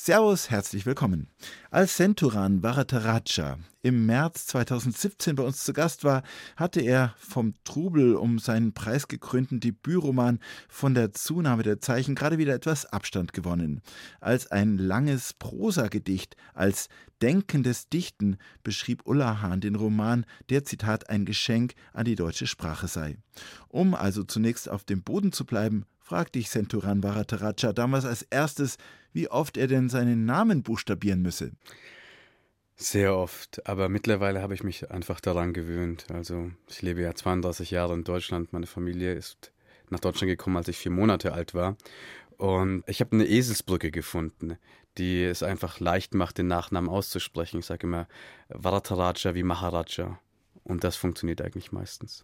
Servus, herzlich willkommen. Als Senturan Varadaraja im März 2017 bei uns zu Gast war, hatte er vom Trubel um seinen preisgekrönten Debütroman Von der Zunahme der Zeichen gerade wieder etwas Abstand gewonnen. Als ein langes Prosagedicht, als denkendes Dichten beschrieb Ulla Hahn den Roman, der, Zitat, ein Geschenk an die deutsche Sprache sei. Um also zunächst auf dem Boden zu bleiben, fragte ich Senturan Varadaraja damals als erstes, wie oft er denn seinen Namen buchstabieren müsse. Sehr oft, aber mittlerweile habe ich mich einfach daran gewöhnt. Also ich lebe ja 32 Jahre in Deutschland. Meine Familie ist nach Deutschland gekommen, als ich 4 Monate alt war. Und ich habe eine Eselsbrücke gefunden, die es einfach leicht macht, den Nachnamen auszusprechen. Ich sage immer Varadaraja wie Maharaja. Und das funktioniert eigentlich meistens.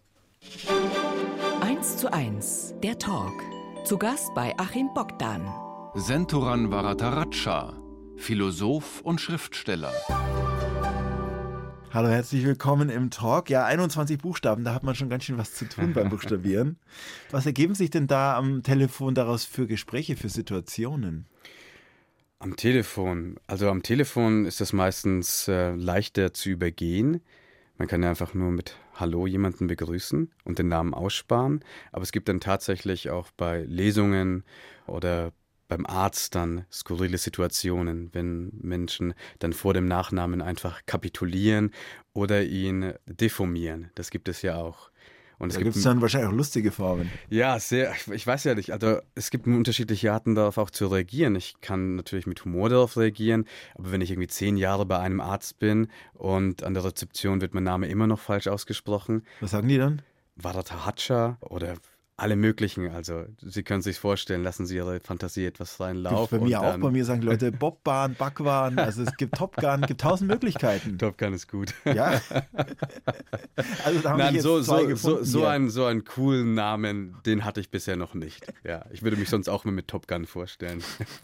1:1, der Talk. Zu Gast bei Achim Bogdan. Senturan Varadaraja, Philosoph und Schriftsteller. Hallo, herzlich willkommen im Talk. Ja, 21 Buchstaben, da hat man schon ganz schön was zu tun beim Buchstabieren. Was ergeben sich denn da am Telefon daraus für Gespräche, für Situationen? Am Telefon ist das meistens leichter zu übergehen. Man kann ja einfach nur mit Hallo jemanden begrüßen und den Namen aussparen. Aber es gibt dann tatsächlich auch bei Lesungen oder beim Arzt dann skurrile Situationen, wenn Menschen dann vor dem Nachnamen einfach kapitulieren oder ihn deformieren. Das gibt es ja auch. Und da gibt es dann wahrscheinlich auch lustige Formen. Ja, sehr. Ich weiß ja nicht. Also es gibt unterschiedliche Arten darauf auch zu reagieren. Ich kann natürlich mit Humor darauf reagieren, aber wenn ich irgendwie 10 Jahre bei einem Arzt bin und an der Rezeption wird mein Name immer noch falsch ausgesprochen. Was sagen die dann? Varadaraja oder alle möglichen, also Sie können sich vorstellen, lassen Sie Ihre Fantasie etwas freien Lauf. Bei mir auch, bei mir sagen Leute Bobbahn, Backwaren, also es gibt Top Gun, gibt 1000 Möglichkeiten. Top Gun ist gut. Ja. Also da haben wir jetzt zwei gefunden. So einen coolen Namen, den hatte ich bisher noch nicht. Ja, ich würde mich sonst auch mal mit Top Gun vorstellen.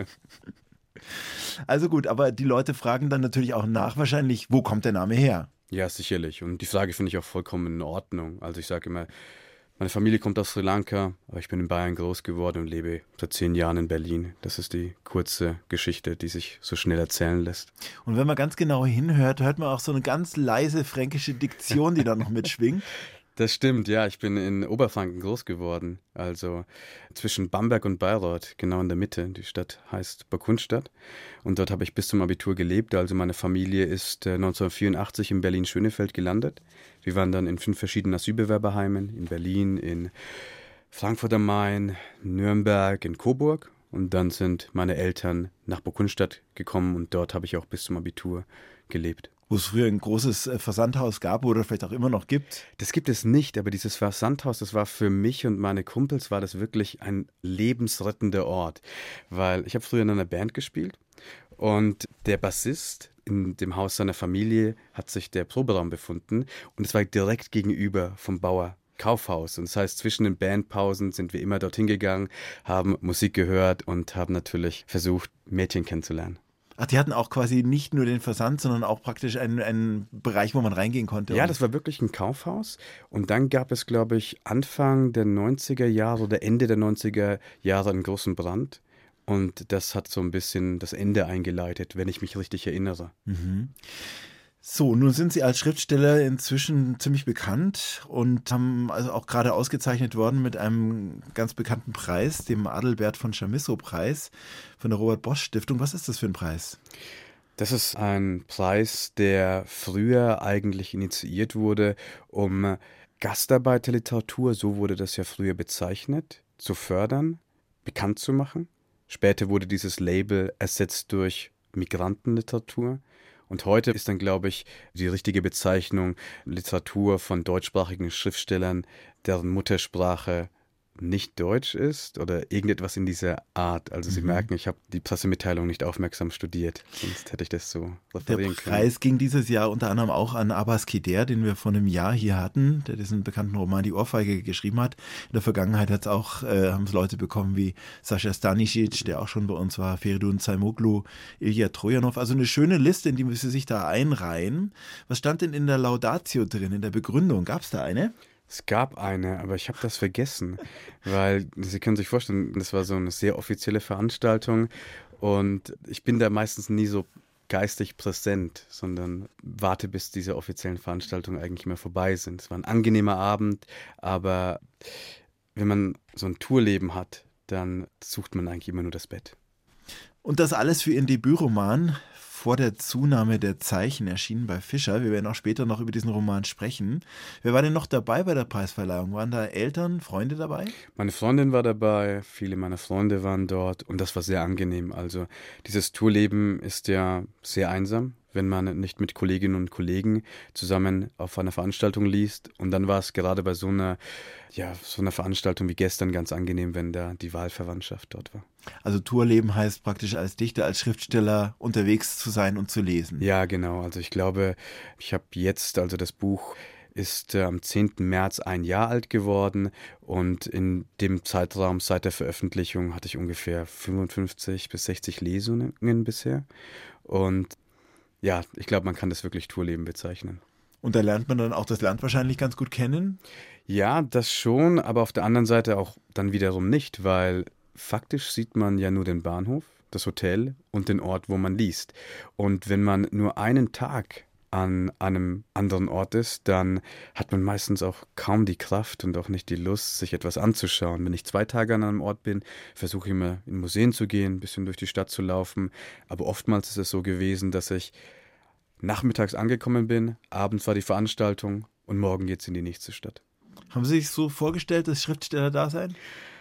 Also gut, aber die Leute fragen dann natürlich auch nach wahrscheinlich, wo kommt der Name her? Ja, sicherlich. Und die Frage finde ich auch vollkommen in Ordnung. Also ich sage immer, meine Familie kommt aus Sri Lanka, aber ich bin in Bayern groß geworden und lebe seit 10 Jahren in Berlin. Das ist die kurze Geschichte, die sich so schnell erzählen lässt. Und wenn man ganz genau hinhört, hört man auch so eine ganz leise fränkische Diktion, die da noch mitschwingt. Das stimmt, ja. Ich bin in Oberfranken groß geworden, also zwischen Bamberg und Bayreuth, genau in der Mitte. Die Stadt heißt Burgkunstadt und dort habe ich bis zum Abitur gelebt. Also meine Familie ist 1984 in Berlin-Schönefeld gelandet. Wir waren dann in 5 verschiedenen Asylbewerberheimen, in Berlin, in Frankfurt am Main, Nürnberg, in Coburg. Und dann sind meine Eltern nach Burgkunstadt gekommen und dort habe ich auch bis zum Abitur gelebt. Wo es früher ein großes Versandhaus gab oder vielleicht auch immer noch gibt? Das gibt es nicht, aber dieses Versandhaus, das war für mich und meine Kumpels, war das wirklich ein lebensrettender Ort. Weil ich habe früher in einer Band gespielt und der Bassist in dem Haus seiner Familie hat sich der Proberaum befunden und es war direkt gegenüber vom Bauer Kaufhaus. Und das heißt, zwischen den Bandpausen sind wir immer dorthin gegangen, haben Musik gehört und haben natürlich versucht, Mädchen kennenzulernen. Ach, die hatten auch quasi nicht nur den Versand, sondern auch praktisch einen Bereich, wo man reingehen konnte. Ja, das war wirklich ein Kaufhaus. Und dann gab es, glaube ich, Anfang der 90er Jahre oder Ende der 90er Jahre einen großen Brand. Und das hat so ein bisschen das Ende eingeleitet, wenn ich mich richtig erinnere. Mhm. So, nun sind Sie als Schriftsteller inzwischen ziemlich bekannt und haben also auch gerade ausgezeichnet worden mit einem ganz bekannten Preis, dem Adalbert von Chamisso-Preis von der Robert-Bosch-Stiftung. Was ist das für ein Preis? Das ist ein Preis, der früher eigentlich initiiert wurde, um Gastarbeiterliteratur, so wurde das ja früher bezeichnet, zu fördern, bekannt zu machen. Später wurde dieses Label ersetzt durch Migrantenliteratur. Und heute ist dann, glaube ich, die richtige Bezeichnung Literatur von deutschsprachigen Schriftstellern, deren Muttersprache nicht Deutsch ist oder irgendetwas in dieser Art. Also Sie merken, ich habe die Pressemitteilung nicht aufmerksam studiert, sonst hätte ich das so referieren können. Der Preis ging dieses Jahr unter anderem auch an Abbas Kider, den wir vor einem Jahr hier hatten, der diesen bekannten Roman Die Ohrfeige geschrieben hat. In der Vergangenheit haben es Leute bekommen wie Sascha Stanisic, der auch schon bei uns war, Feridun Zaimoglu, Ilya Trojanov. Also eine schöne Liste, in die Sie sich da einreihen. Was stand denn in der Laudatio drin, in der Begründung? Gab es da eine? Es gab eine, aber ich habe das vergessen, weil Sie können sich vorstellen, das war so eine sehr offizielle Veranstaltung und ich bin da meistens nie so geistig präsent, sondern warte, bis diese offiziellen Veranstaltungen eigentlich immer vorbei sind. Es war ein angenehmer Abend, aber wenn man so ein Tourleben hat, dann sucht man eigentlich immer nur das Bett. Und das alles für Ihren Debütroman Vor der Zunahme der Zeichen, erschienen bei Fischer. Wir werden auch später noch über diesen Roman sprechen. Wer war denn noch dabei bei der Preisverleihung? Waren da Eltern, Freunde dabei? Meine Freundin war dabei, viele meiner Freunde waren dort und das war sehr angenehm. Also dieses Tourleben ist ja sehr einsam, wenn man nicht mit Kolleginnen und Kollegen zusammen auf einer Veranstaltung liest. Und dann war es gerade bei so einer Veranstaltung wie gestern ganz angenehm, wenn da die Wahlverwandtschaft dort war. Also Tourleben heißt praktisch als Dichter, als Schriftsteller unterwegs zu sein und zu lesen. Ja, genau. Also ich glaube, ich habe jetzt, also das Buch ist am 10. März 1 Jahr alt geworden und in dem Zeitraum seit der Veröffentlichung hatte ich ungefähr 55 bis 60 Lesungen bisher. Und ja, ich glaube, man kann das wirklich Tourleben bezeichnen. Und da lernt man dann auch das Land wahrscheinlich ganz gut kennen? Ja, das schon, aber auf der anderen Seite auch dann wiederum nicht, weil faktisch sieht man ja nur den Bahnhof, das Hotel und den Ort, wo man liest. Und wenn man nur einen Tag an einem anderen Ort ist, dann hat man meistens auch kaum die Kraft und auch nicht die Lust, sich etwas anzuschauen. Wenn ich 2 Tage an einem Ort bin, versuche ich immer in Museen zu gehen, ein bisschen durch die Stadt zu laufen. Aber oftmals ist es so gewesen, dass ich nachmittags angekommen bin, abends war die Veranstaltung und morgen geht's in die nächste Stadt. Haben Sie sich so vorgestellt, das Schriftsteller-Dasein?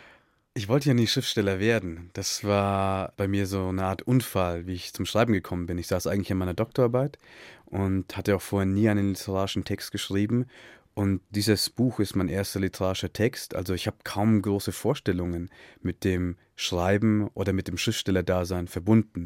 Ich wollte ja nie Schriftsteller werden. Das war bei mir so eine Art Unfall, wie ich zum Schreiben gekommen bin. Ich saß eigentlich in meiner Doktorarbeit und hatte auch vorher nie einen literarischen Text geschrieben. Und dieses Buch ist mein erster literarischer Text. Also ich habe kaum große Vorstellungen mit dem Schreiben oder mit dem Schriftstellerdasein verbunden.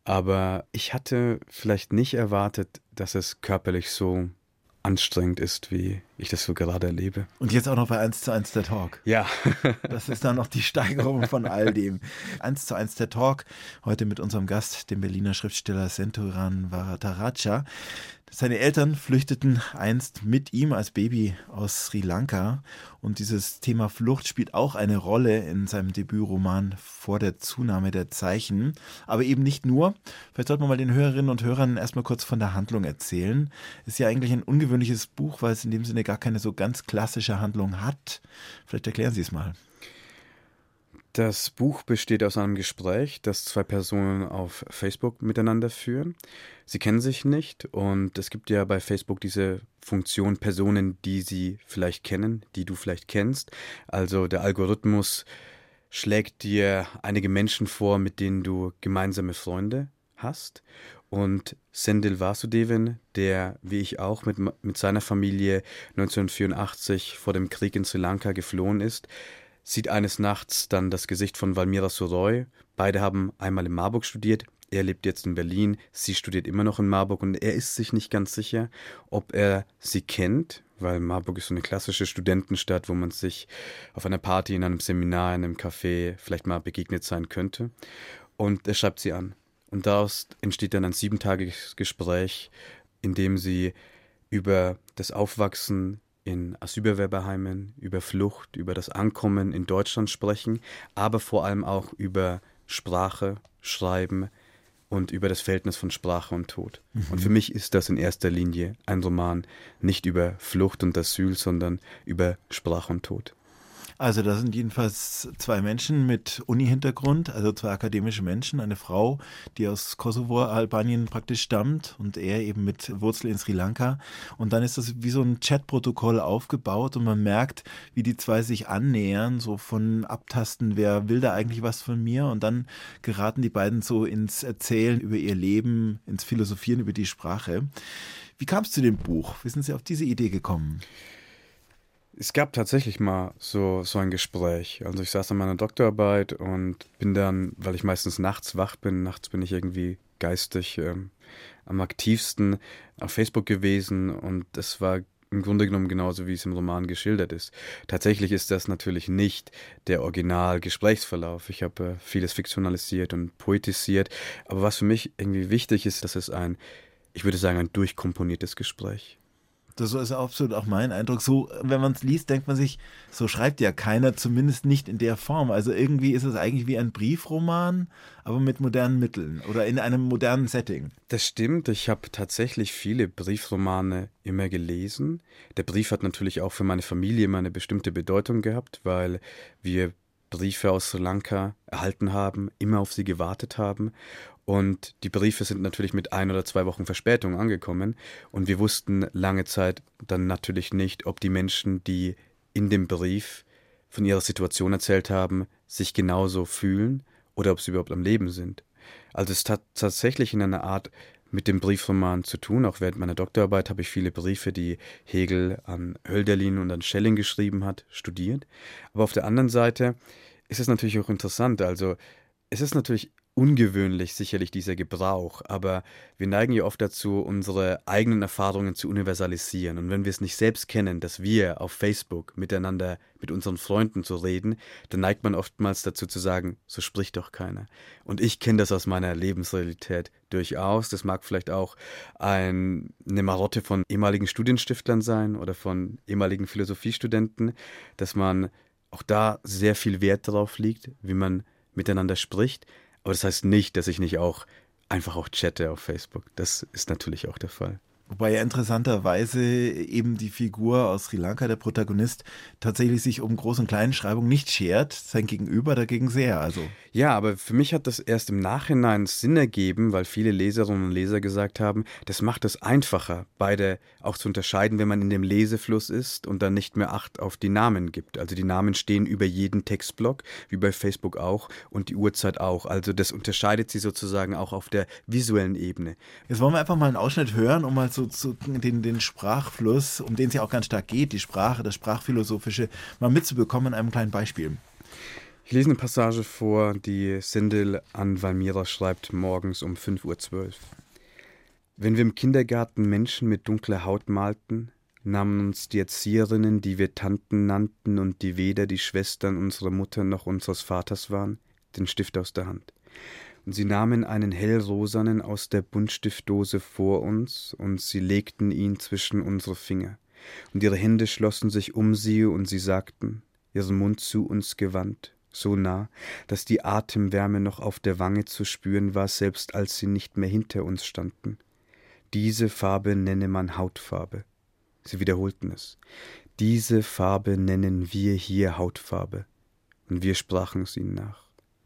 Aber ich hatte vielleicht nicht erwartet, dass es körperlich so anstrengend ist, wie ich das so gerade erlebe. Und jetzt auch noch bei 1:1 der Talk. Ja. Das ist dann noch die Steigerung von all dem. 1:1 der Talk, heute mit unserem Gast, dem Berliner Schriftsteller Senthuran Varataraja. Seine Eltern flüchteten einst mit ihm als Baby aus Sri Lanka und dieses Thema Flucht spielt auch eine Rolle in seinem Debütroman Vor der Zunahme der Zeichen. Aber eben nicht nur. Vielleicht sollten wir mal den Hörerinnen und Hörern erstmal kurz von der Handlung erzählen. Ist ja eigentlich ein ungewöhnliches Buch, weil es in dem Sinne gar keine so ganz klassische Handlung hat. Vielleicht erklären Sie es mal. Das Buch besteht aus einem Gespräch, das 2 Personen auf Facebook miteinander führen. Sie kennen sich nicht und es gibt ja bei Facebook diese Funktion Personen, die sie vielleicht kennen, die du vielleicht kennst. Also der Algorithmus schlägt dir einige Menschen vor, mit denen du gemeinsame Freunde hast. Und Sendhil Vasudevan, der, wie ich auch, mit seiner Familie 1984 vor dem Krieg in Sri Lanka geflohen ist, sieht eines Nachts dann das Gesicht von Valmira Soroy. Beide haben einmal in Marburg studiert. Er lebt jetzt in Berlin. Sie studiert immer noch in Marburg und er ist sich nicht ganz sicher, ob er sie kennt, weil Marburg ist so eine klassische Studentenstadt, wo man sich auf einer Party, in einem Seminar, in einem Café vielleicht mal begegnet sein könnte. Und er schreibt sie an. Und daraus entsteht dann ein 7-tägiges Gespräch, in dem sie über das Aufwachsen in Asylbewerberheimen, über Flucht, über das Ankommen in Deutschland sprechen, aber vor allem auch über Sprache, Schreiben und über das Verhältnis von Sprache und Tod. Und für mich ist das in erster Linie ein Roman nicht über Flucht und Asyl, sondern über Sprache und Tod. Also da sind jedenfalls 2 Menschen mit Uni-Hintergrund, also 2 akademische Menschen, eine Frau, die aus Kosovo, Albanien praktisch stammt und er eben mit Wurzel in Sri Lanka. Und dann ist das wie so ein Chatprotokoll aufgebaut und man merkt, wie die 2 sich annähern, so von Abtasten, wer will da eigentlich was von mir? Und dann geraten die beiden so ins Erzählen über ihr Leben, ins Philosophieren über die Sprache. Wie kam es zu dem Buch? Wie sind Sie auf diese Idee gekommen? Es gab tatsächlich mal so ein Gespräch. Also ich saß an meiner Doktorarbeit und bin dann, weil ich meistens nachts wach bin, nachts bin ich irgendwie geistig am aktivsten auf Facebook gewesen und es war im Grunde genommen genauso, wie es im Roman geschildert ist. Tatsächlich ist das natürlich nicht der Original-Gesprächsverlauf. Ich habe vieles fiktionalisiert und poetisiert, aber was für mich irgendwie wichtig ist, dass es ich würde sagen, ein durchkomponiertes Gespräch. Das ist absolut auch mein Eindruck. So, wenn man es liest, denkt man sich, so schreibt ja keiner, zumindest nicht in der Form. Also irgendwie ist es eigentlich wie ein Briefroman, aber mit modernen Mitteln oder in einem modernen Setting. Das stimmt, ich habe tatsächlich viele Briefromane immer gelesen. Der Brief hat natürlich auch für meine Familie immer eine bestimmte Bedeutung gehabt, weil wir Briefe aus Sri Lanka erhalten haben, immer auf sie gewartet haben. Und die Briefe sind natürlich mit 1 oder 2 Wochen Verspätung angekommen. Und wir wussten lange Zeit dann natürlich nicht, ob die Menschen, die in dem Brief von ihrer Situation erzählt haben, sich genauso fühlen oder ob sie überhaupt am Leben sind. Also es hat tatsächlich in einer Art mit dem Briefroman zu tun. Auch während meiner Doktorarbeit habe ich viele Briefe, die Hegel an Hölderlin und an Schelling geschrieben hat, studiert. Aber auf der anderen Seite ist es natürlich auch interessant. Also es ist natürlich ungewöhnlich, sicherlich dieser Gebrauch, aber wir neigen ja oft dazu, unsere eigenen Erfahrungen zu universalisieren. Und wenn wir es nicht selbst kennen, dass wir auf Facebook miteinander mit unseren Freunden zu reden, dann neigt man oftmals dazu zu sagen, so spricht doch keiner. Und ich kenne das aus meiner Lebensrealität durchaus. Das mag vielleicht auch eine Marotte von ehemaligen Studienstiftlern sein oder von ehemaligen Philosophiestudenten, dass man auch da sehr viel Wert darauf legt, wie man miteinander spricht. Aber das heißt nicht, dass ich nicht auch einfach auch chatte auf Facebook. Das ist natürlich auch der Fall. Wobei ja interessanterweise eben die Figur aus Sri Lanka, der Protagonist, tatsächlich sich um Groß- und Kleinschreibung nicht schert, sein Gegenüber dagegen sehr. Also. Ja, aber für mich hat das erst im Nachhinein Sinn ergeben, weil viele Leserinnen und Leser gesagt haben, das macht es einfacher, beide auch zu unterscheiden, wenn man in dem Lesefluss ist und dann nicht mehr Acht auf die Namen gibt. Also die Namen stehen über jeden Textblock, wie bei Facebook auch, und die Uhrzeit auch. Also das unterscheidet sie sozusagen auch auf der visuellen Ebene. Jetzt wollen wir einfach mal einen Ausschnitt hören, um mal so den Sprachfluss, um den es ja auch ganz stark geht, die Sprache, das Sprachphilosophische, mal mitzubekommen in einem kleinen Beispiel. Ich lese eine Passage vor, die Sindel an Valmira schreibt morgens um 5:12 Uhr. Wenn wir im Kindergarten Menschen mit dunkler Haut malten, nahmen uns die Erzieherinnen, die wir Tanten nannten und die weder die Schwestern unserer Mutter noch unseres Vaters waren, den Stift aus der Hand. Und sie nahmen einen hellrosanen aus der Buntstiftdose vor uns, und sie legten ihn zwischen unsere Finger. Und ihre Hände schlossen sich um sie, und sie sagten, ihren Mund zu uns gewandt, so nah, dass die Atemwärme noch auf der Wange zu spüren war, selbst als sie nicht mehr hinter uns standen. Diese Farbe nenne man Hautfarbe. Sie wiederholten es. Diese Farbe nennen wir hier Hautfarbe. Und wir sprachen es ihnen nach.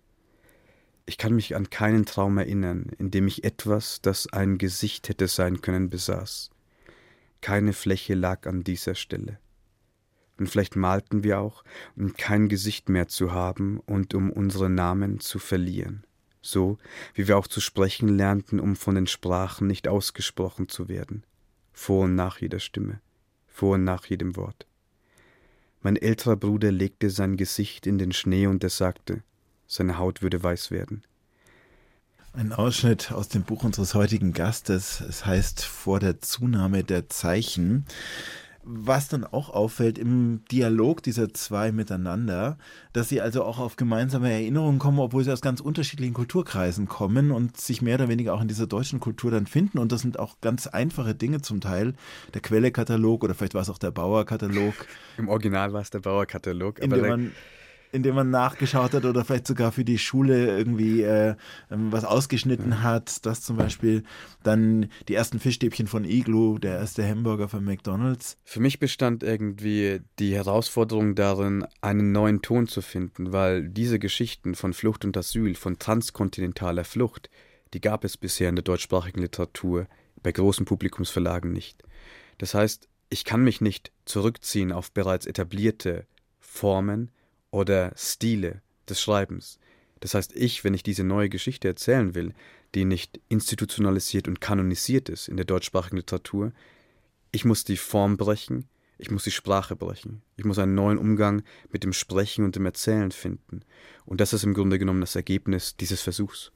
Ich kann mich an keinen Traum erinnern, in dem ich etwas, das ein Gesicht hätte sein können, besaß. Keine Fläche lag an dieser Stelle. Und vielleicht malten wir auch, um kein Gesicht mehr zu haben und um unsere Namen zu verlieren. So, wie wir auch zu sprechen lernten, um von den Sprachen nicht ausgesprochen zu werden. Vor und nach jeder Stimme, vor und nach jedem Wort. Mein älterer Bruder legte sein Gesicht in den Schnee und er sagte, seine Haut würde weiß werden. Ein Ausschnitt aus dem Buch unseres heutigen Gastes. Es heißt Vor der Zunahme der Zeichen. Was dann auch auffällt im Dialog dieser zwei miteinander, dass sie also auch auf gemeinsame Erinnerungen kommen, obwohl sie aus ganz unterschiedlichen Kulturkreisen kommen und sich mehr oder weniger auch in dieser deutschen Kultur dann finden. Und das sind auch ganz einfache Dinge zum Teil. Der Quelle-Katalog oder vielleicht war es auch der Bauer-Katalog. Im Original war es der Bauer-Katalog. In dem man nachgeschaut hat oder vielleicht sogar für die Schule irgendwie was ausgeschnitten hat. Das zum Beispiel dann die ersten Fischstäbchen von Igloo, der erste Hamburger von McDonald's. Für mich bestand irgendwie die Herausforderung darin, einen neuen Ton zu finden, weil diese Geschichten von Flucht und Asyl, von transkontinentaler Flucht, die gab es bisher in der deutschsprachigen Literatur, bei großen Publikumsverlagen nicht. Das heißt, ich kann mich nicht zurückziehen auf bereits etablierte Formen oder Stile des Schreibens. Das heißt, wenn ich diese neue Geschichte erzählen will, die nicht institutionalisiert und kanonisiert ist in der deutschsprachigen Literatur, ich muss die Form brechen, ich muss die Sprache brechen. Ich muss einen neuen Umgang mit dem Sprechen und dem Erzählen finden. Und das ist im Grunde genommen das Ergebnis dieses Versuchs.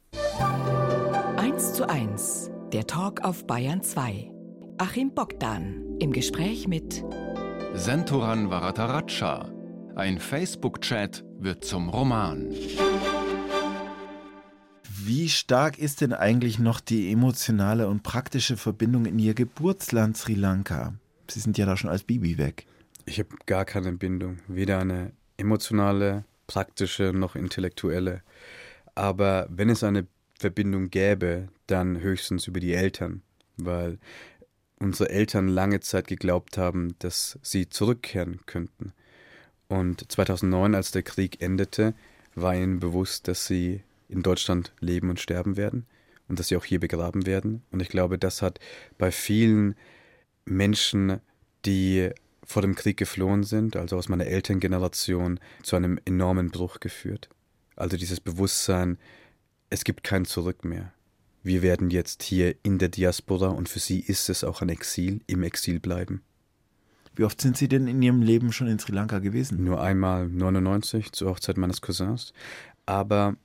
1:1, der Talk auf Bayern 2. Achim Bogdan im Gespräch mit Senthuran Varataratscha. Ein Facebook-Chat wird zum Roman. Wie stark ist denn eigentlich noch die emotionale und praktische Verbindung in Ihr Geburtsland Sri Lanka? Sie sind ja da schon als Baby weg. Ich habe gar keine Bindung, weder eine emotionale, praktische noch intellektuelle. Aber wenn es eine Verbindung gäbe, dann höchstens über die Eltern, weil unsere Eltern lange Zeit geglaubt haben, dass sie zurückkehren könnten. Und 2009, als der Krieg endete, war ihnen bewusst, dass sie in Deutschland leben und sterben werden und dass sie auch hier begraben werden. Und ich glaube, das hat bei vielen Menschen, die vor dem Krieg geflohen sind, also aus meiner Elterngeneration, zu einem enormen Bruch geführt. Also dieses Bewusstsein, es gibt kein Zurück mehr. Wir werden jetzt hier in der Diaspora und für sie ist es auch ein Exil, im Exil bleiben. Wie oft sind Sie denn in Ihrem Leben schon in Sri Lanka gewesen? Nur einmal 99 zur Hochzeit meines Cousins. Aber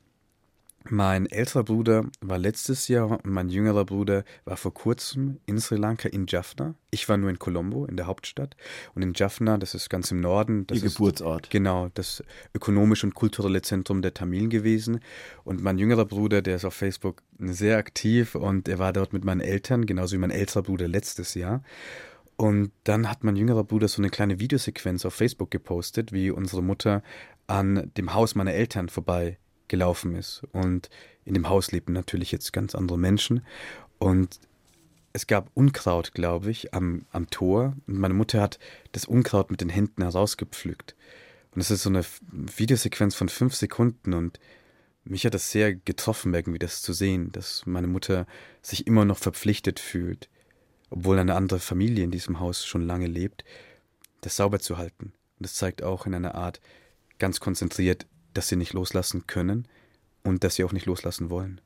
mein älterer Bruder war letztes Jahr und mein jüngerer Bruder war vor kurzem in Sri Lanka, in Jaffna. Ich war nur in Colombo, in der Hauptstadt. Und in Jaffna, das ist ganz im Norden. Das Ihr Geburtsort. Genau, das ökonomische und kulturelle Zentrum der Tamilen gewesen. Und mein jüngerer Bruder, der ist auf Facebook sehr aktiv und er war dort mit meinen Eltern, genauso wie mein älterer Bruder letztes Jahr. Und dann hat mein jüngerer Bruder so eine kleine Videosequenz auf Facebook gepostet, wie unsere Mutter an dem Haus meiner Eltern vorbeigelaufen ist. Und in dem Haus lebten natürlich jetzt ganz andere Menschen. Und es gab Unkraut, glaube ich, am Tor. Und meine Mutter hat das Unkraut mit den Händen herausgepflückt. Und es ist so eine Videosequenz von 5 Sekunden. Und mich hat das sehr getroffen, irgendwie das zu sehen, dass meine Mutter sich immer noch verpflichtet fühlt, obwohl eine andere Familie in diesem Haus schon lange lebt, das sauber zu halten. Und das zeigt auch in einer Art ganz konzentriert, dass sie nicht loslassen können und dass sie auch nicht loslassen wollen.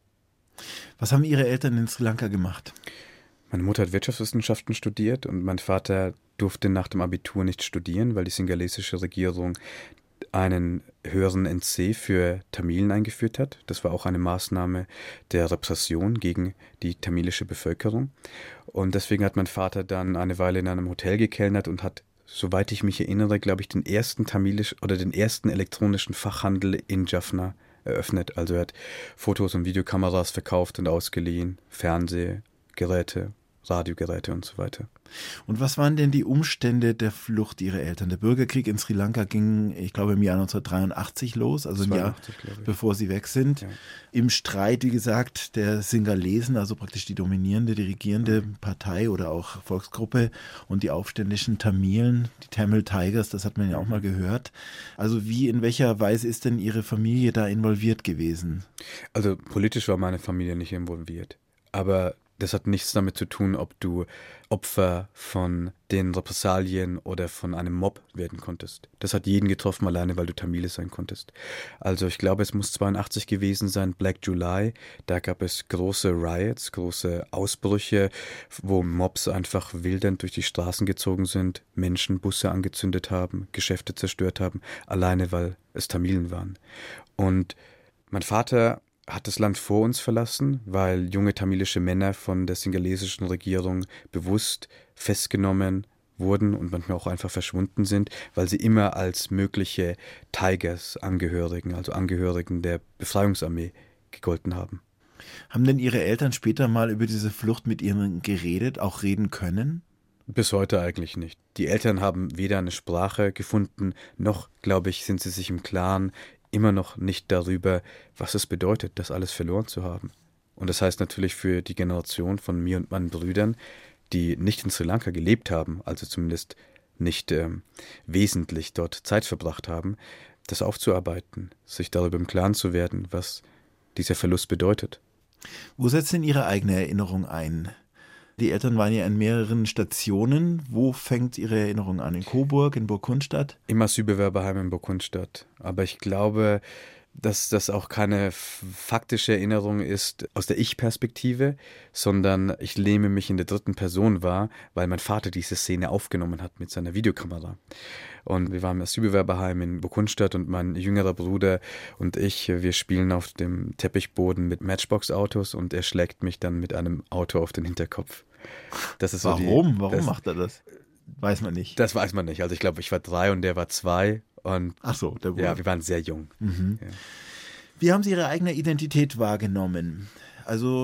Was haben Ihre Eltern in Sri Lanka gemacht? Meine Mutter hat Wirtschaftswissenschaften studiert und mein Vater durfte nach dem Abitur nicht studieren, weil die singalesische Regierung einen höheren NC für Tamilen eingeführt hat. Das war auch eine Maßnahme der Repression gegen die tamilische Bevölkerung. Und deswegen hat mein Vater dann eine Weile in einem Hotel gekellnert und hat, soweit ich mich erinnere, glaube ich, den ersten elektronischen Fachhandel in Jaffna eröffnet. Also er hat Fotos- und Videokameras verkauft und ausgeliehen, Fernsehgeräte, Radiogeräte und so weiter. Und was waren denn die Umstände der Flucht Ihrer Eltern? Der Bürgerkrieg in Sri Lanka ging, ich glaube, im Jahr 1983 los, also 82, ein Jahr bevor Sie weg sind. Ja. Im Streit, wie gesagt, der Singalesen, also praktisch die dominierende, die regierende Partei oder auch Volksgruppe und die aufständischen Tamilen, die Tamil Tigers, das hat man ja auch mal gehört. Also in welcher Weise ist denn Ihre Familie da involviert gewesen? Also politisch war meine Familie nicht involviert, aber das hat nichts damit zu tun, ob du Opfer von den Repressalien oder von einem Mob werden konntest. Das hat jeden getroffen, alleine weil du Tamile sein konntest. Also ich glaube, es muss 82 gewesen sein, Black July. Da gab es große Riots, große Ausbrüche, wo Mobs einfach wildernd durch die Straßen gezogen sind, Menschen Busse angezündet haben, Geschäfte zerstört haben, alleine weil es Tamilen waren. Und mein Vater hat das Land vor uns verlassen, weil junge tamilische Männer von der singalesischen Regierung bewusst festgenommen wurden und manchmal auch einfach verschwunden sind, weil sie immer als mögliche Tigers-Angehörigen, also Angehörigen der Befreiungsarmee, gegolten haben. Haben denn Ihre Eltern später mal über diese Flucht mit Ihnen geredet, auch reden können? Bis heute eigentlich nicht. Die Eltern haben weder eine Sprache gefunden, noch, glaube ich, sind sie sich im Klaren, immer noch nicht darüber, was es bedeutet, das alles verloren zu haben. Und das heißt natürlich für die Generation von mir und meinen Brüdern, die nicht in Sri Lanka gelebt haben, also zumindest nicht wesentlich dort Zeit verbracht haben, das aufzuarbeiten, sich darüber im Klaren zu werden, was dieser Verlust bedeutet. Wo setzt denn Ihre eigene Erinnerung ein? Die Eltern waren ja in mehreren Stationen. Wo fängt Ihre Erinnerung an? In Coburg, in Burgkunstadt? Im Asylbewerberheim in Burgkunstadt. Aber ich glaube, dass das auch keine faktische Erinnerung ist aus der Ich-Perspektive, sondern ich nehme mich in der dritten Person wahr, weil mein Vater diese Szene aufgenommen hat mit seiner Videokamera. Und wir waren im Asylbewerberheim in Burgkunstadt und mein jüngerer Bruder und ich, wir spielen auf dem Teppichboden mit Matchbox-Autos und er schlägt mich dann mit einem Auto auf den Hinterkopf. Das ist so Warum? Warum macht er das? Weiß man nicht. Das weiß man nicht. Also ich glaube, ich war 3 und der war 2. Und ach so, der Bruder. Ja, wir waren sehr jung. Mhm. Ja. Wie haben Sie Ihre eigene Identität wahrgenommen? Also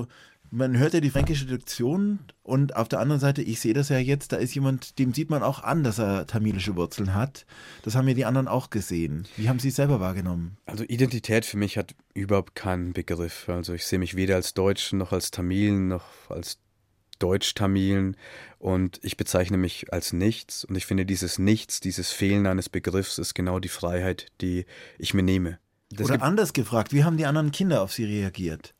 Man hört ja die fränkische Diktion und auf der anderen Seite, ich sehe das ja jetzt, da ist jemand, dem sieht man auch an, dass er tamilische Wurzeln hat. Das haben ja die anderen auch gesehen. Wie haben Sie es selber wahrgenommen? Also Identität für mich hat überhaupt keinen Begriff. Also ich sehe mich weder als Deutschen noch als Tamilen noch als Deutsch-Tamilen und ich bezeichne mich als Nichts und ich finde dieses Nichts, dieses Fehlen eines Begriffs ist genau die Freiheit, die ich mir nehme. Oder anders gefragt, wie haben die anderen Kinder auf Sie reagiert?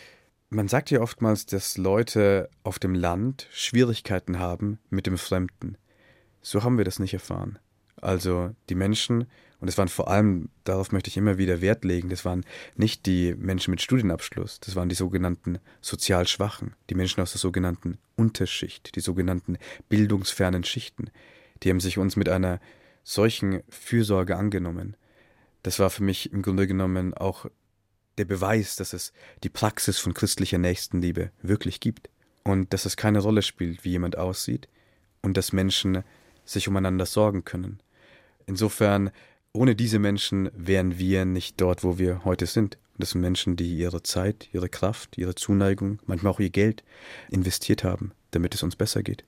Man sagt ja oftmals, dass Leute auf dem Land Schwierigkeiten haben mit dem Fremden. So haben wir das nicht erfahren. Also die Menschen, und es waren vor allem, darauf möchte ich immer wieder Wert legen, das waren nicht die Menschen mit Studienabschluss, das waren die sogenannten sozial Schwachen, die Menschen aus der sogenannten Unterschicht, die sogenannten bildungsfernen Schichten. Die haben sich uns mit einer solchen Fürsorge angenommen. Das war für mich im Grunde genommen auch der Beweis, dass es die Praxis von christlicher Nächstenliebe wirklich gibt und dass es keine Rolle spielt, wie jemand aussieht und dass Menschen sich umeinander sorgen können. Insofern, ohne diese Menschen wären wir nicht dort, wo wir heute sind. Das sind Menschen, die ihre Zeit, ihre Kraft, ihre Zuneigung, manchmal auch ihr Geld investiert haben, damit es uns besser geht.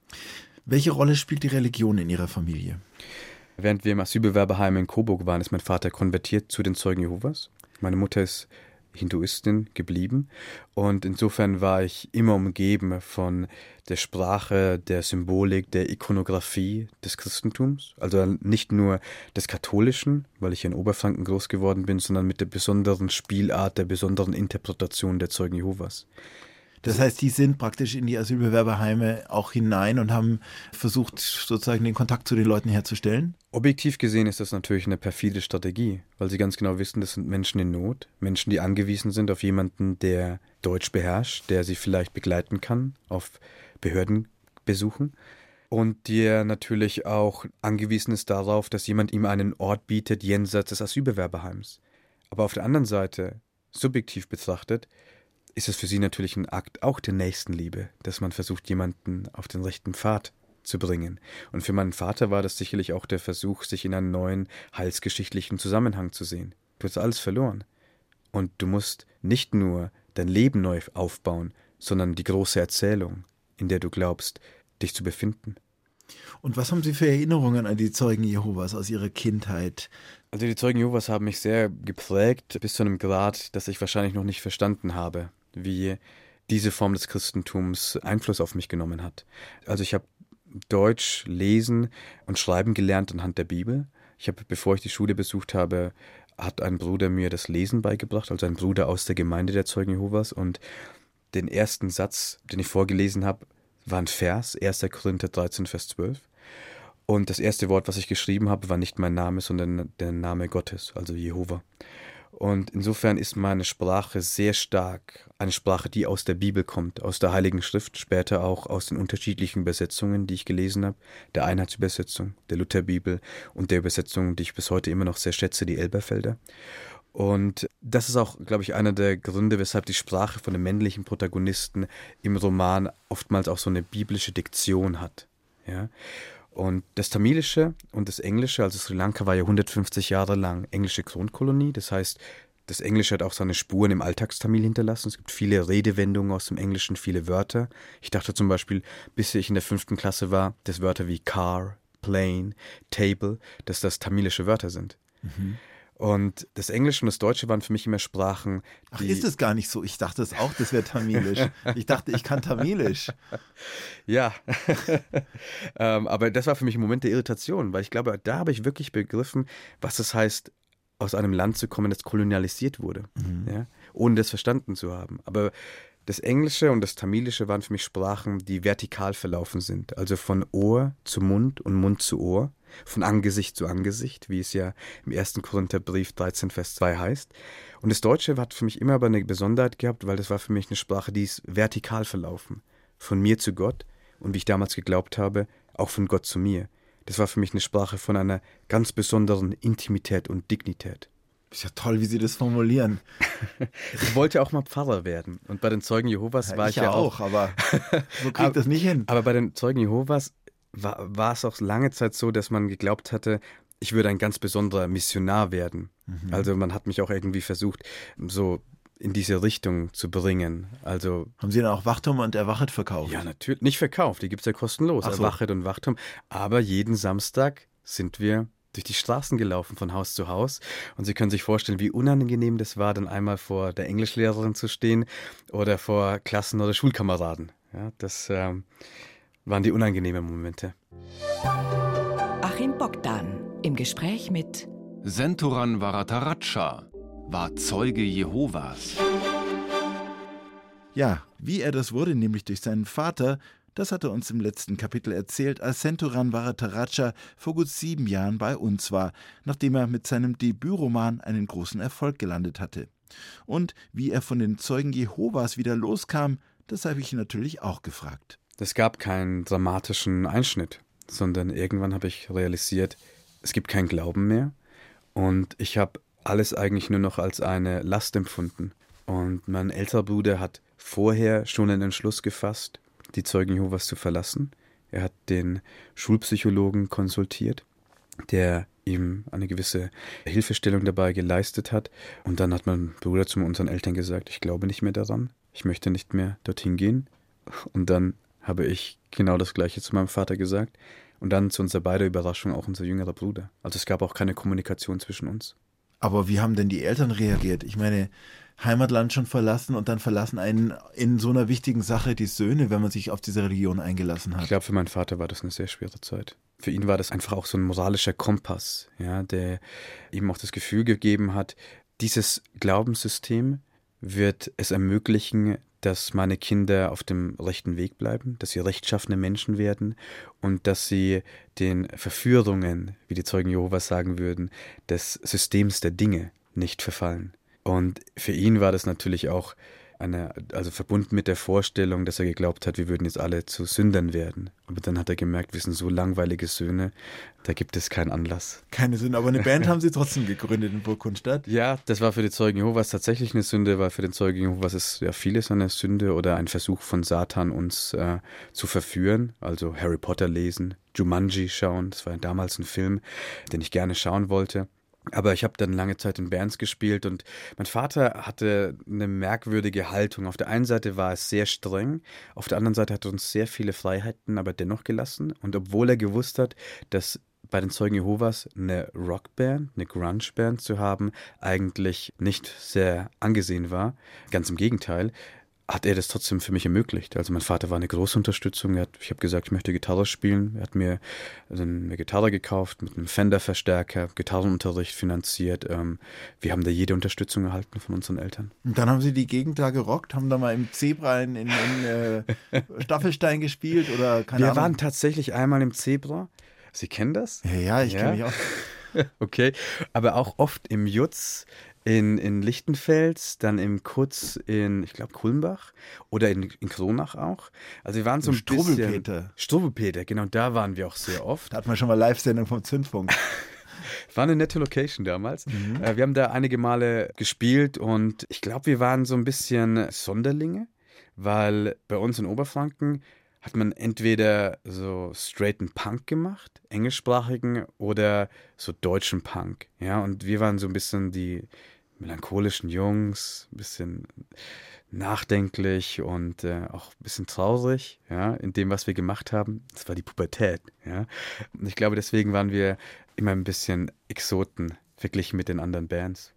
Welche Rolle spielt die Religion in Ihrer Familie? Während wir im Asylbewerberheim in Coburg waren, ist mein Vater konvertiert zu den Zeugen Jehovas. Meine Mutter ist Hinduistin geblieben und insofern war ich immer umgeben von der Sprache, der Symbolik, der Ikonografie des Christentums. Also nicht nur des Katholischen, weil ich hier in Oberfranken groß geworden bin, sondern mit der besonderen Spielart, der besonderen Interpretation der Zeugen Jehovas. Das heißt, die sind praktisch in die Asylbewerberheime auch hinein und haben versucht, sozusagen den Kontakt zu den Leuten herzustellen? Objektiv gesehen ist das natürlich eine perfide Strategie, weil sie ganz genau wissen, das sind Menschen in Not, Menschen, die angewiesen sind auf jemanden, der Deutsch beherrscht, der sie vielleicht begleiten kann auf Behördenbesuchen und der natürlich auch angewiesen ist darauf, dass jemand ihm einen Ort bietet jenseits des Asylbewerberheims. Aber auf der anderen Seite, subjektiv betrachtet, ist es für sie natürlich ein Akt auch der Nächstenliebe, dass man versucht, jemanden auf den rechten Pfad zu bringen. Und für meinen Vater war das sicherlich auch der Versuch, sich in einen neuen heilsgeschichtlichen Zusammenhang zu sehen. Du hast alles verloren. Und du musst nicht nur dein Leben neu aufbauen, sondern die große Erzählung, in der du glaubst, dich zu befinden. Und was haben Sie für Erinnerungen an die Zeugen Jehovas aus Ihrer Kindheit? Also die Zeugen Jehovas haben mich sehr geprägt, bis zu einem Grad, das ich wahrscheinlich noch nicht verstanden habe, wie diese Form des Christentums Einfluss auf mich genommen hat. Also ich habe Deutsch lesen und schreiben gelernt anhand der Bibel. Ich habe, bevor ich die Schule besucht habe, hat ein Bruder mir das Lesen beigebracht, also ein Bruder aus der Gemeinde der Zeugen Jehovas. Und den ersten Satz, den ich vorgelesen habe, war ein Vers, 1. Korinther 13, Vers 12. Und das erste Wort, was ich geschrieben habe, war nicht mein Name, sondern der Name Gottes, also Jehova. Und insofern ist meine Sprache sehr stark eine Sprache, die aus der Bibel kommt, aus der Heiligen Schrift, später auch aus den unterschiedlichen Übersetzungen, die ich gelesen habe, der Einheitsübersetzung, der Lutherbibel und der Übersetzung, die ich bis heute immer noch sehr schätze, die Elberfelder. Und das ist auch, glaube ich, einer der Gründe, weshalb die Sprache von den männlichen Protagonisten im Roman oftmals auch so eine biblische Diktion hat. Ja? Und das Tamilische und das Englische, also Sri Lanka war ja 150 Jahre lang englische Kronkolonie, das heißt, das Englische hat auch seine Spuren im Alltagstamil hinterlassen. Es gibt viele Redewendungen aus dem Englischen, viele Wörter. Ich dachte zum Beispiel, bis ich in der 5. Klasse war, dass Wörter wie Car, Plane, Table, dass das tamilische Wörter sind. Mhm. Und das Englische und das Deutsche waren für mich immer Sprachen, die... Ach, ist es gar nicht so? Ich dachte es auch, das wäre Tamilisch. Ich dachte, ich kann Tamilisch. Ja, aber das war für mich ein Moment der Irritation, weil ich glaube, da habe ich wirklich begriffen, was es heißt, aus einem Land zu kommen, das kolonialisiert wurde, ja, ohne das verstanden zu haben. Aber das Englische und das Tamilische waren für mich Sprachen, die vertikal verlaufen sind, also von Ohr zu Mund und Mund zu Ohr, von Angesicht zu Angesicht, wie es ja im 1. Korintherbrief 13, Vers 2 heißt. Und das Deutsche hat für mich immer aber eine Besonderheit gehabt, weil das war für mich eine Sprache, die ist vertikal verlaufen, von mir zu Gott und wie ich damals geglaubt habe, auch von Gott zu mir. Das war für mich eine Sprache von einer ganz besonderen Intimität und Dignität. Ist ja toll, wie Sie das formulieren. Ich wollte auch mal Pfarrer werden. Und bei den Zeugen Jehovas war ich ja auch. Aber so kriegt das nicht hin. Aber bei den Zeugen Jehovas war es auch lange Zeit so, dass man geglaubt hatte, ich würde ein ganz besonderer Missionar werden. Mhm. Also man hat mich auch irgendwie versucht, so in diese Richtung zu bringen. Also haben Sie dann auch Wachturm und Erwachet verkauft? Ja, natürlich. Nicht verkauft, die gibt es ja kostenlos. Ach so. Erwachet und Wachturm. Aber jeden Samstag sind wir durch die Straßen gelaufen, von Haus zu Haus. Und Sie können sich vorstellen, wie unangenehm das war, dann einmal vor der Englischlehrerin zu stehen oder vor Klassen- oder Schulkameraden. Ja, das waren die unangenehmen Momente. Achim Bogdan im Gespräch mit Senturan Varataratscha war Zeuge Jehovas. Ja, wie er das wurde, nämlich durch seinen Vater, das hat er uns im letzten Kapitel erzählt, als Senturan Varataratscha vor gut 7 Jahren bei uns war, nachdem er mit seinem Debütroman einen großen Erfolg gelandet hatte. Und wie er von den Zeugen Jehovas wieder loskam, das habe ich ihn natürlich auch gefragt. Es gab keinen dramatischen Einschnitt, sondern irgendwann habe ich realisiert, es gibt keinen Glauben mehr und ich habe alles eigentlich nur noch als eine Last empfunden. Und mein älterer Bruder hat vorher schon einen Entschluss gefasst, die Zeugen Jehovas zu verlassen. Er hat den Schulpsychologen konsultiert, der ihm eine gewisse Hilfestellung dabei geleistet hat. Und dann hat mein Bruder zu unseren Eltern gesagt, ich glaube nicht mehr daran, ich möchte nicht mehr dorthin gehen. Und dann habe ich genau das Gleiche zu meinem Vater gesagt. Und dann zu unserer beider Überraschung auch unser jüngerer Bruder. Also es gab auch keine Kommunikation zwischen uns. Aber wie haben denn die Eltern reagiert? Ich meine, Heimatland schon verlassen und dann verlassen einen in so einer wichtigen Sache die Söhne, wenn man sich auf diese Religion eingelassen hat. Ich glaube, für meinen Vater war das eine sehr schwere Zeit. Für ihn war das einfach auch so ein moralischer Kompass, ja, der ihm auch das Gefühl gegeben hat, dieses Glaubenssystem wird es ermöglichen, dass meine Kinder auf dem rechten Weg bleiben, dass sie rechtschaffene Menschen werden und dass sie den Verführungen, wie die Zeugen Jehovas sagen würden, des Systems der Dinge nicht verfallen. Und für ihn war das natürlich auch verbunden mit der Vorstellung, dass er geglaubt hat, wir würden jetzt alle zu Sündern werden. Aber dann hat er gemerkt, wir sind so langweilige Söhne, da gibt es keinen Anlass. Keine Sünde, aber eine Band haben Sie trotzdem gegründet in Burgkunstadt? Ja, das war für die Zeugen Jehovas tatsächlich eine Sünde, weil für den Zeugen Jehovas ist ja vieles eine Sünde oder ein Versuch von Satan, uns zu verführen. Also Harry Potter lesen, Jumanji schauen, das war damals ein Film, den ich gerne schauen wollte. Aber ich habe dann lange Zeit in Bands gespielt und mein Vater hatte eine merkwürdige Haltung. Auf der einen Seite war es sehr streng, auf der anderen Seite hat er uns sehr viele Freiheiten aber dennoch gelassen. Und obwohl er gewusst hat, dass bei den Zeugen Jehovas eine Rockband, eine Grunge-Band zu haben, eigentlich nicht sehr angesehen war, ganz im Gegenteil, hat er das trotzdem für mich ermöglicht. Also mein Vater war eine große Unterstützung. Ich habe gesagt, ich möchte Gitarre spielen. Er hat mir eine Gitarre gekauft mit einem Fender-Verstärker, Gitarrenunterricht finanziert. Wir haben da jede Unterstützung erhalten von unseren Eltern. Und dann haben Sie die Gegend da gerockt, haben da mal im Zebra in Staffelstein gespielt oder keine Ahnung? Wir waren tatsächlich einmal im Zebra. Sie kennen das? Ja, ich kenne mich auch. Okay, aber auch oft im Jutz, in Lichtenfels, dann im Kutz in, ich glaube, Kulmbach oder in Kronach auch. Also wir waren so ein bisschen... Struwwelpeter, genau, da waren wir auch sehr oft. Da hatten wir schon mal Live-Sendung vom Zündfunk. War eine nette Location damals. Wir haben da einige Male gespielt und ich glaube, wir waren so ein bisschen Sonderlinge, weil bei uns in Oberfranken hat man entweder so straighten Punk gemacht, englischsprachigen, oder so deutschen Punk. Ja, und wir waren so ein bisschen die melancholischen Jungs, ein bisschen nachdenklich und auch ein bisschen traurig, ja, in dem, was wir gemacht haben. Das war die Pubertät, ja. Und ich glaube, deswegen waren wir immer ein bisschen Exoten verglichen mit den anderen Bands.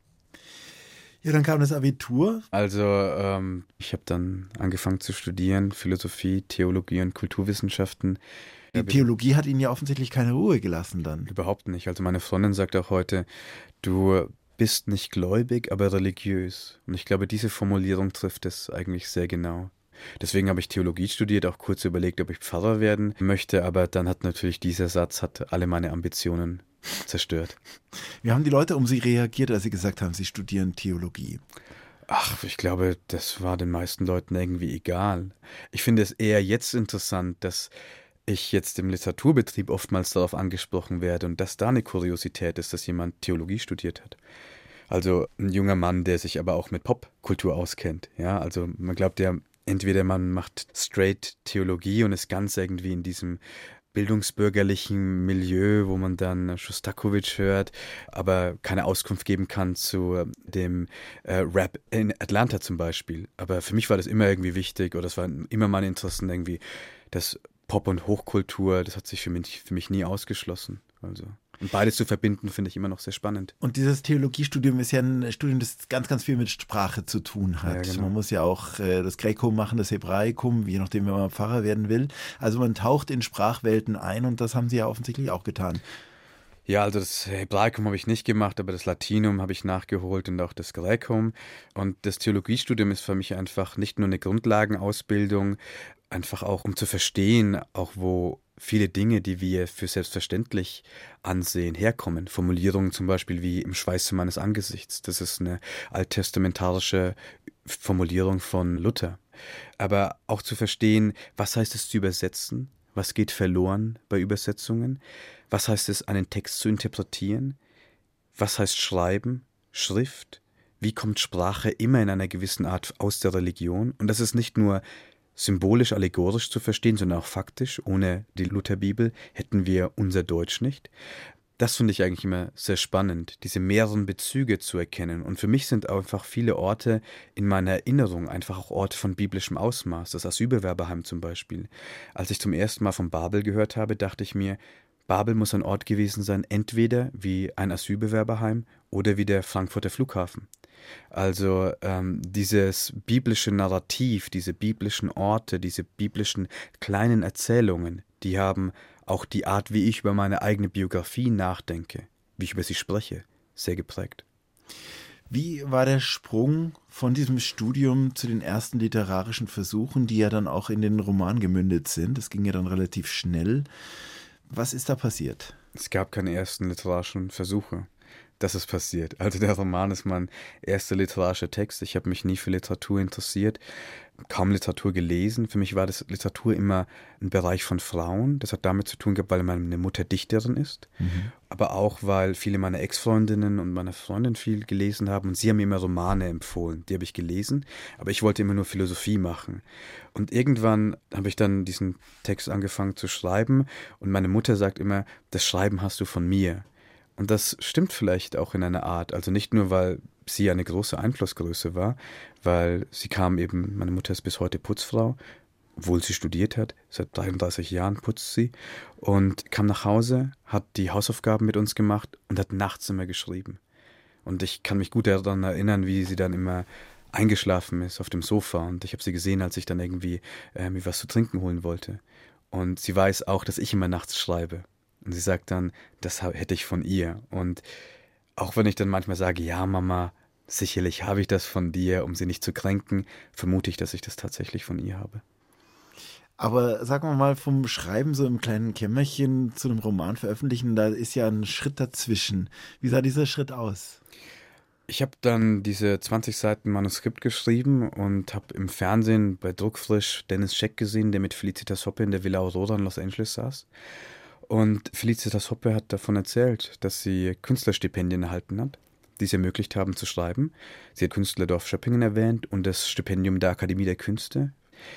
Ja, dann kam das Abitur. Also ich habe dann angefangen zu studieren, Philosophie, Theologie und Kulturwissenschaften. Die Theologie hat Ihnen ja offensichtlich keine Ruhe gelassen dann. Überhaupt nicht. Also meine Freundin sagt auch heute, du bist nicht gläubig, aber religiös. Und ich glaube, diese Formulierung trifft es eigentlich sehr genau. Deswegen habe ich Theologie studiert, auch kurz überlegt, ob ich Pfarrer werden möchte, aber dann hat natürlich dieser Satz alle meine Ambitionen zerstört. Wie haben die Leute um Sie reagiert, als Sie gesagt haben, Sie studieren Theologie? Ach, ich glaube, das war den meisten Leuten irgendwie egal. Ich finde es eher jetzt interessant, dass ich jetzt im Literaturbetrieb oftmals darauf angesprochen werde und dass da eine Kuriosität ist, dass jemand Theologie studiert hat. Also ein junger Mann, der sich aber auch mit Popkultur auskennt. Ja, also man glaubt ja, entweder man macht straight Theologie und ist ganz irgendwie in diesem bildungsbürgerlichen Milieu, wo man dann Schostakowitsch hört, aber keine Auskunft geben kann zu dem Rap in Atlanta zum Beispiel. Aber für mich war das immer irgendwie wichtig, oder es waren immer meine Interessen irgendwie, das Pop- und Hochkultur, das hat sich für mich nie ausgeschlossen. Also. Und beides zu verbinden, finde ich immer noch sehr spannend. Und dieses Theologiestudium ist ja ein Studium, das ganz, ganz viel mit Sprache zu tun hat. Ja, genau. Man muss ja auch das Gräkum machen, das Hebräikum, je nachdem, wenn man Pfarrer werden will. Also man taucht in Sprachwelten ein und das haben Sie ja offensichtlich auch getan. Ja, also das Hebräikum habe ich nicht gemacht, aber das Latinum habe ich nachgeholt und auch das Gräkum. Und das Theologiestudium ist für mich einfach nicht nur eine Grundlagenausbildung, einfach auch, um zu verstehen, auch wo viele Dinge, die wir für selbstverständlich ansehen, herkommen. Formulierungen zum Beispiel wie im Schweiße meines Angesichts. Das ist eine alttestamentarische Formulierung von Luther. Aber auch zu verstehen, was heißt es zu übersetzen? Was geht verloren bei Übersetzungen? Was heißt es, einen Text zu interpretieren? Was heißt Schreiben, Schrift? Wie kommt Sprache immer in einer gewissen Art aus der Religion? Und das ist nicht nur symbolisch, allegorisch zu verstehen, sondern auch faktisch. Ohne die Lutherbibel hätten wir unser Deutsch nicht. Das finde ich eigentlich immer sehr spannend, diese mehreren Bezüge zu erkennen. Und für mich sind einfach viele Orte in meiner Erinnerung einfach auch Orte von biblischem Ausmaß. Das Asylbewerberheim zum Beispiel. Als ich zum ersten Mal von Babel gehört habe, dachte ich mir, Babel muss ein Ort gewesen sein, entweder wie ein Asylbewerberheim oder wie der Frankfurter Flughafen. Also dieses biblische Narrativ, diese biblischen Orte, diese biblischen kleinen Erzählungen, die haben auch die Art, wie ich über meine eigene Biografie nachdenke, wie ich über sie spreche, sehr geprägt. Wie war der Sprung von diesem Studium zu den ersten literarischen Versuchen, die ja dann auch in den Roman gemündet sind? Das ging ja dann relativ schnell. Was ist da passiert? Es gab keine ersten literarischen Versuche. Das ist passiert. Also der Roman ist mein erster literarischer Text. Ich habe mich nie für Literatur interessiert, kaum Literatur gelesen. Für mich war das Literatur immer ein Bereich von Frauen. Das hat damit zu tun gehabt, weil meine Mutter Dichterin ist, aber auch, weil viele meiner Ex-Freundinnen und meine Freundin viel gelesen haben und sie haben mir immer Romane empfohlen. Die habe ich gelesen, aber ich wollte immer nur Philosophie machen. Und irgendwann habe ich dann diesen Text angefangen zu schreiben und meine Mutter sagt immer, das Schreiben hast du von mir. Und das stimmt vielleicht auch in einer Art, also nicht nur, weil sie eine große Einflussgröße war, weil sie kam eben, meine Mutter ist bis heute Putzfrau, obwohl sie studiert hat, seit 33 Jahren putzt sie und kam nach Hause, hat die Hausaufgaben mit uns gemacht und hat nachts immer geschrieben. Und ich kann mich gut daran erinnern, wie sie dann immer eingeschlafen ist auf dem Sofa und ich habe sie gesehen, als ich dann irgendwie mir was zu trinken holen wollte. Und sie weiß auch, dass ich immer nachts schreibe. Und sie sagt dann, das hätte ich von ihr. Und auch wenn ich dann manchmal sage, ja Mama, sicherlich habe ich das von dir, um sie nicht zu kränken, vermute ich, dass ich das tatsächlich von ihr habe. Aber sagen wir mal, vom Schreiben so im kleinen Kämmerchen zu einem Roman veröffentlichen, da ist ja ein Schritt dazwischen. Wie sah dieser Schritt aus? Ich habe dann diese 20 Seiten Manuskript geschrieben und habe im Fernsehen bei Druckfrisch Dennis Scheck gesehen, der mit Felicitas Hoppe in der Villa Aurora in Los Angeles saß. Und Felicitas Hoppe hat davon erzählt, dass sie Künstlerstipendien erhalten hat, die es ermöglicht haben zu schreiben. Sie hat Künstlerdorf Schöppingen erwähnt und das Stipendium der Akademie der Künste,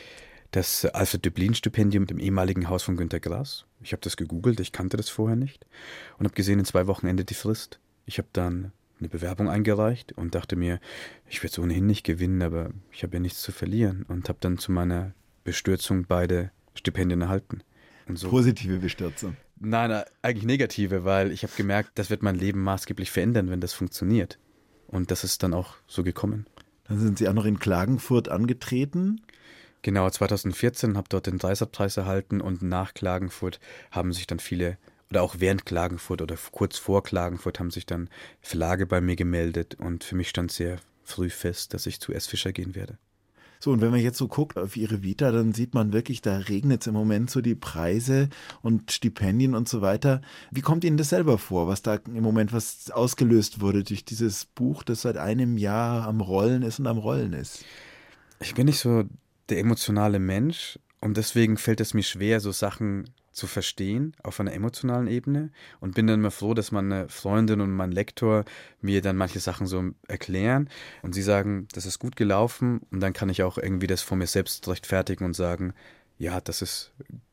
das Alfred-Döblin-Stipendium im ehemaligen Haus von Günter Grass. Ich habe das gegoogelt, ich kannte das vorher nicht und habe gesehen, in 2 Wochen endet die Frist. Ich habe dann eine Bewerbung eingereicht und dachte mir, ich werde es ohnehin nicht gewinnen, aber ich habe ja nichts zu verlieren und habe dann zu meiner Bestürzung beide Stipendien erhalten. So. Positive Bestürzung? Nein, eigentlich negative, weil ich habe gemerkt, das wird mein Leben maßgeblich verändern, wenn das funktioniert. Und das ist dann auch so gekommen. Dann sind Sie auch noch in Klagenfurt angetreten? Genau, 2014 habe dort den Dreisat-Preis erhalten und nach Klagenfurt haben sich dann viele, oder auch während Klagenfurt oder kurz vor Klagenfurt haben sich dann Verlage bei mir gemeldet und für mich stand sehr früh fest, dass ich zu S. Fischer gehen werde. So, und wenn man jetzt so guckt auf Ihre Vita, dann sieht man wirklich, da regnet es im Moment so die Preise und Stipendien und so weiter. Wie kommt Ihnen das selber vor, was da im Moment was ausgelöst wurde durch dieses Buch, das seit einem Jahr am Rollen ist und am Rollen ist? Ich bin nicht so der emotionale Mensch und deswegen fällt es mir schwer, so Sachen zu verstehen auf einer emotionalen Ebene und bin dann immer froh, dass meine Freundin und mein Lektor mir dann manche Sachen so erklären und sie sagen, das ist gut gelaufen und dann kann ich auch irgendwie das vor mir selbst rechtfertigen und sagen, ja, das ist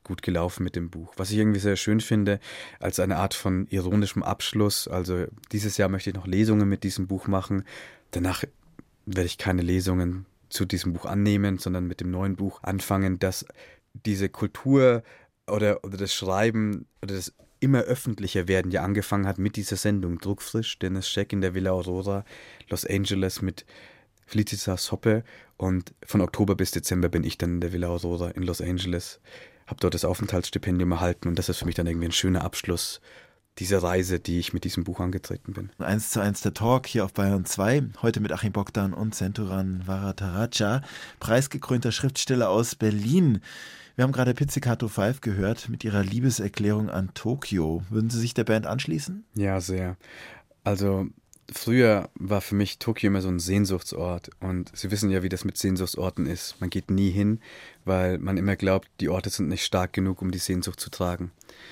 gut gelaufen mit dem Buch. Was ich irgendwie sehr schön finde, als eine Art von ironischem Abschluss. Also dieses Jahr möchte ich noch Lesungen mit diesem Buch machen. Danach werde ich keine Lesungen zu diesem Buch annehmen, sondern mit dem neuen Buch anfangen, dass diese Kultur oder das Schreiben oder das immer öffentlicher werden ja angefangen hat mit dieser Sendung Druckfrisch, Dennis Scheck in der Villa Aurora, Los Angeles mit Felicitas Hoppe, und von Oktober bis Dezember bin ich dann in der Villa Aurora in Los Angeles, habe dort das Aufenthaltsstipendium erhalten, und das ist für mich dann irgendwie ein schöner Abschluss dieser Reise, die ich mit diesem Buch angetreten bin. 1:1 der Talk hier auf Bayern 2, heute mit Achim Bogdan und Senturan Varadaraja, preisgekrönter Schriftsteller aus Berlin. Wir haben gerade Pizzicato 5 gehört mit ihrer Liebeserklärung an Tokio. Würden Sie sich der Band anschließen? Ja, sehr. Also früher war für mich Tokio immer so ein Sehnsuchtsort, und Sie wissen ja, wie das mit Sehnsuchtsorten ist. Man geht nie hin, weil man immer glaubt, die Orte sind nicht stark genug, um die Sehnsucht zu tragen.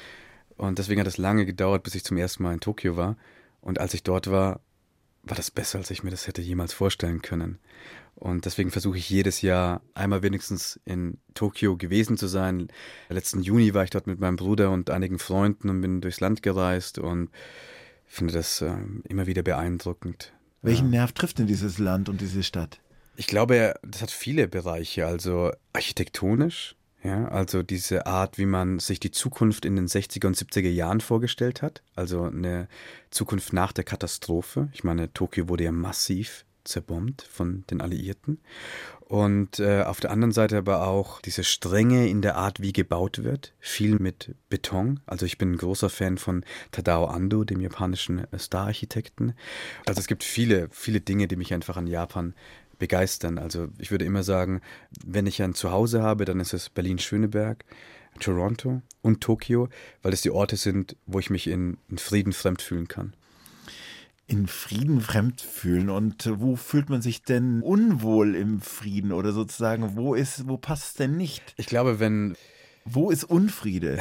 Und deswegen hat es lange gedauert, bis ich zum ersten Mal in Tokio war. Und als ich dort war, war das besser, als ich mir das hätte jemals vorstellen können. Und deswegen versuche ich jedes Jahr einmal wenigstens in Tokio gewesen zu sein. Letzten Juni war ich dort mit meinem Bruder und einigen Freunden und bin durchs Land gereist und finde das immer wieder beeindruckend. Welchen Nerv trifft denn dieses Land und diese Stadt? Ich glaube, das hat viele Bereiche, also architektonisch. Ja, also diese Art, wie man sich die Zukunft in den 60er und 70er Jahren vorgestellt hat, also eine Zukunft nach der Katastrophe. Ich meine, Tokio wurde ja massiv zerbombt von den Alliierten. Und auf der anderen Seite aber auch diese Strenge in der Art, wie gebaut wird, viel mit Beton. Also ich bin ein großer Fan von Tadao Ando, dem japanischen Star-Architekten. Also es gibt viele, viele Dinge, die mich einfach an Japan begeistern. Also ich würde immer sagen, wenn ich ein Zuhause habe, dann ist es Berlin-Schöneberg, Toronto und Tokio, weil es die Orte sind, wo ich mich in Frieden fremd fühlen kann. In Frieden fremd fühlen. Und wo fühlt man sich denn unwohl im Frieden? Oder sozusagen, wo passt es denn nicht? Ich glaube, Wo ist Unfriede?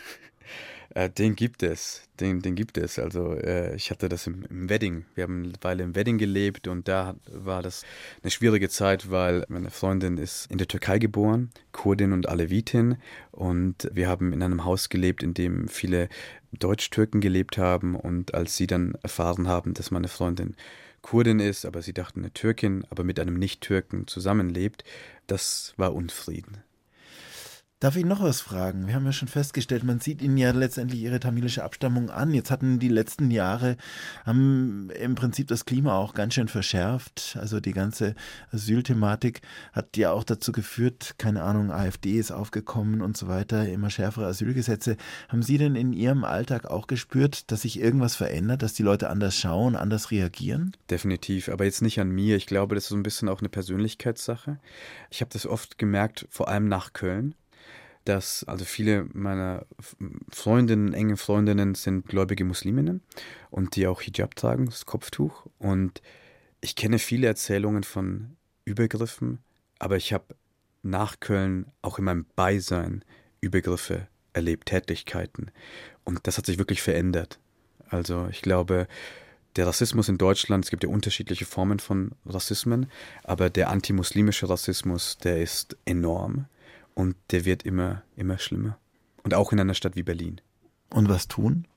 Den gibt es. Den gibt es. Also ich hatte das im Wedding. Wir haben eine Weile im Wedding gelebt, und da war das eine schwierige Zeit, weil meine Freundin ist in der Türkei geboren, Kurdin und Alevitin, und wir haben in einem Haus gelebt, in dem viele Deutsch-Türken gelebt haben, und als sie dann erfahren haben, dass meine Freundin Kurdin ist, aber sie dachten eine Türkin, aber mit einem Nicht-Türken zusammenlebt, das war Unfrieden. Darf ich noch was fragen? Wir haben ja schon festgestellt, man sieht Ihnen ja letztendlich Ihre tamilische Abstammung an. Jetzt hatten die letzten Jahre, haben im Prinzip das Klima auch ganz schön verschärft. Also die ganze Asylthematik hat ja auch dazu geführt, keine Ahnung, AfD ist aufgekommen und so weiter, immer schärfere Asylgesetze. Haben Sie denn in Ihrem Alltag auch gespürt, dass sich irgendwas verändert, dass die Leute anders schauen, anders reagieren? Definitiv, aber jetzt nicht an mir. Ich glaube, das ist so ein bisschen auch eine Persönlichkeitssache. Ich habe das oft gemerkt, vor allem nach Köln, dass also viele meiner Freundinnen, enge Freundinnen sind gläubige Musliminnen und die auch Hijab tragen, das Kopftuch. Und ich kenne viele Erzählungen von Übergriffen, aber ich habe nach Köln auch in meinem Beisein Übergriffe erlebt, Tätlichkeiten. Und das hat sich wirklich verändert. Also ich glaube, der Rassismus in Deutschland, es gibt ja unterschiedliche Formen von Rassismen, aber der antimuslimische Rassismus, der ist enorm. Und der wird immer schlimmer. Und auch in einer Stadt wie Berlin. Und was tun?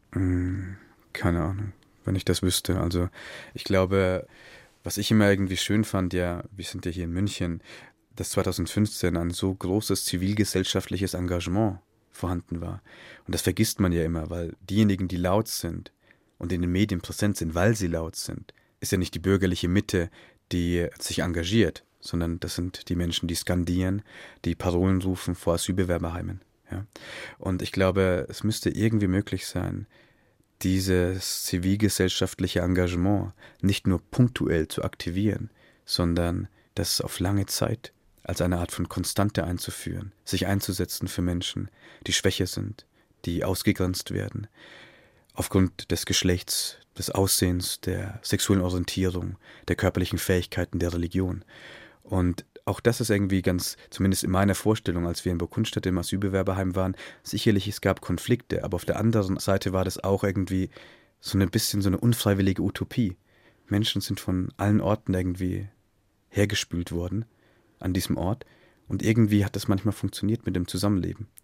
Keine Ahnung, wenn ich das wüsste. Also ich glaube, was ich immer irgendwie schön fand, ja, wir sind ja hier in München, dass 2015 ein so großes zivilgesellschaftliches Engagement vorhanden war. Und das vergisst man ja immer, weil diejenigen, die laut sind und in den Medien präsent sind, weil sie laut sind, ist ja nicht die bürgerliche Mitte, die sich engagiert, sondern das sind die Menschen, die skandieren, die Parolen rufen vor Asylbewerberheimen. Ja? Und ich glaube, es müsste irgendwie möglich sein, dieses zivilgesellschaftliche Engagement nicht nur punktuell zu aktivieren, sondern das auf lange Zeit als eine Art von Konstante einzuführen, sich einzusetzen für Menschen, die schwächer sind, die ausgegrenzt werden, aufgrund des Geschlechts, des Aussehens, der sexuellen Orientierung, der körperlichen Fähigkeiten, der Religion. Und auch das ist irgendwie ganz, zumindest in meiner Vorstellung, als wir in Burgkunstadt im Asylbewerberheim waren, sicherlich es gab Konflikte, aber auf der anderen Seite war das auch irgendwie so ein bisschen so eine unfreiwillige Utopie. Menschen sind von allen Orten irgendwie hergespült worden an diesem Ort, und irgendwie hat das manchmal funktioniert mit dem Zusammenleben.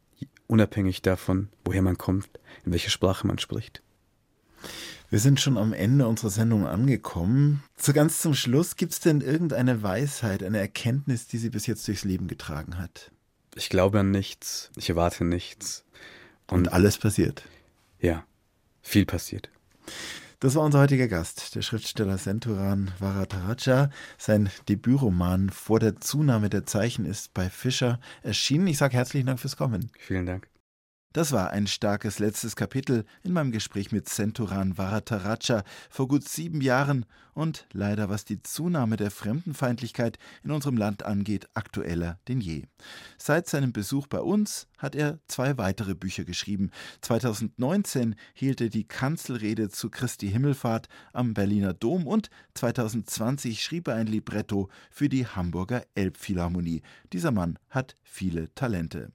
unabhängig davon, woher man kommt, in welcher Sprache man spricht. Wir sind schon am Ende unserer Sendung angekommen. Ganz zum Schluss, gibt es denn irgendeine Weisheit, eine Erkenntnis, die Sie bis jetzt durchs Leben getragen hat? Ich glaube an nichts, ich erwarte nichts. Und alles passiert. Ja, viel passiert. Das war unser heutiger Gast, der Schriftsteller Senthuran Varataraja. Sein Debütroman Vor der Zunahme der Zeichen ist bei Fischer erschienen. Ich sage herzlichen Dank fürs Kommen. Vielen Dank. Das war ein starkes letztes Kapitel in meinem Gespräch mit Senthuran Varataraja vor gut 7 Jahren und leider, was die Zunahme der Fremdenfeindlichkeit in unserem Land angeht, aktueller denn je. Seit seinem Besuch bei uns hat er 2 weitere Bücher geschrieben. 2019 hielt er die Kanzelrede zu Christi Himmelfahrt am Berliner Dom und 2020 schrieb er ein Libretto für die Hamburger Elbphilharmonie. Dieser Mann hat viele Talente.